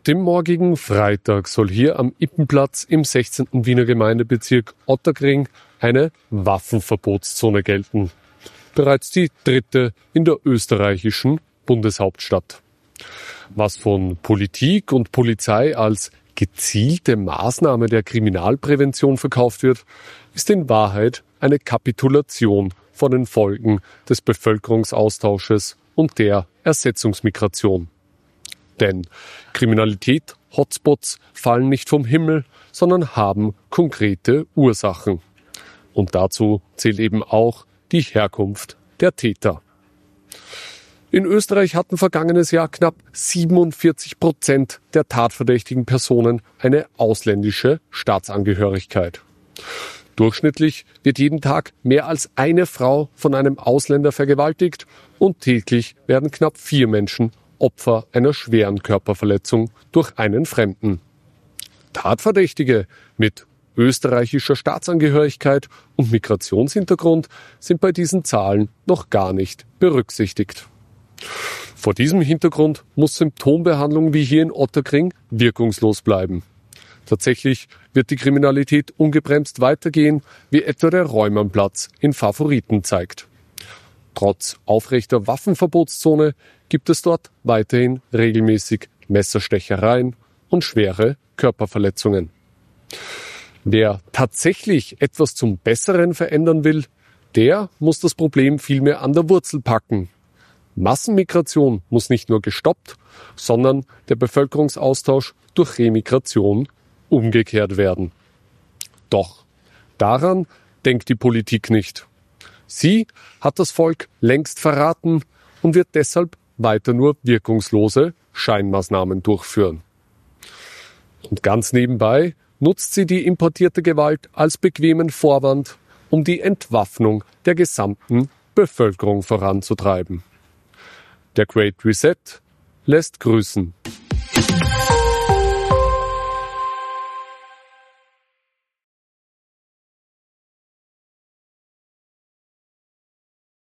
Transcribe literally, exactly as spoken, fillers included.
Ab dem morgigen Freitag soll hier am Ippenplatz im sechzehnten Wiener Gemeindebezirk Ottakring eine Waffenverbotszone gelten. Bereits die dritte in der österreichischen Bundeshauptstadt. Was von Politik und Polizei als gezielte Maßnahme der Kriminalprävention verkauft wird, ist in Wahrheit eine Kapitulation vor den Folgen des Bevölkerungsaustausches und der Ersetzungsmigration. Denn Kriminalität, Hotspots fallen nicht vom Himmel, sondern haben konkrete Ursachen. Und dazu zählt eben auch die Herkunft der Täter. In Österreich hatten vergangenes Jahr knapp siebenundvierzig Prozent der tatverdächtigen Personen eine ausländische Staatsangehörigkeit. Durchschnittlich wird jeden Tag mehr als eine Frau von einem Ausländer vergewaltigt und täglich werden knapp vier Menschen Opfer einer schweren Körperverletzung durch einen Fremden. Tatverdächtige mit österreichischer Staatsangehörigkeit und Migrationshintergrund sind bei diesen Zahlen noch gar nicht berücksichtigt. Vor diesem Hintergrund muss Symptombehandlung wie hier in Ottakring wirkungslos bleiben. Tatsächlich wird die Kriminalität ungebremst weitergehen, wie etwa der Räumannplatz in Favoriten zeigt. Trotz aufrechter Waffenverbotszone gibt es dort weiterhin regelmäßig Messerstechereien und schwere Körperverletzungen. Wer tatsächlich etwas zum Besseren verändern will, der muss das Problem vielmehr an der Wurzel packen. Massenmigration muss nicht nur gestoppt, sondern der Bevölkerungsaustausch durch Remigration umgekehrt werden. Doch daran denkt die Politik nicht. Sie hat das Volk längst verraten und wird deshalb weiter nur wirkungslose Scheinmaßnahmen durchführen. Und ganz nebenbei nutzt sie die importierte Gewalt als bequemen Vorwand, um die Entwaffnung der gesamten Bevölkerung voranzutreiben. Der Great Reset lässt grüßen.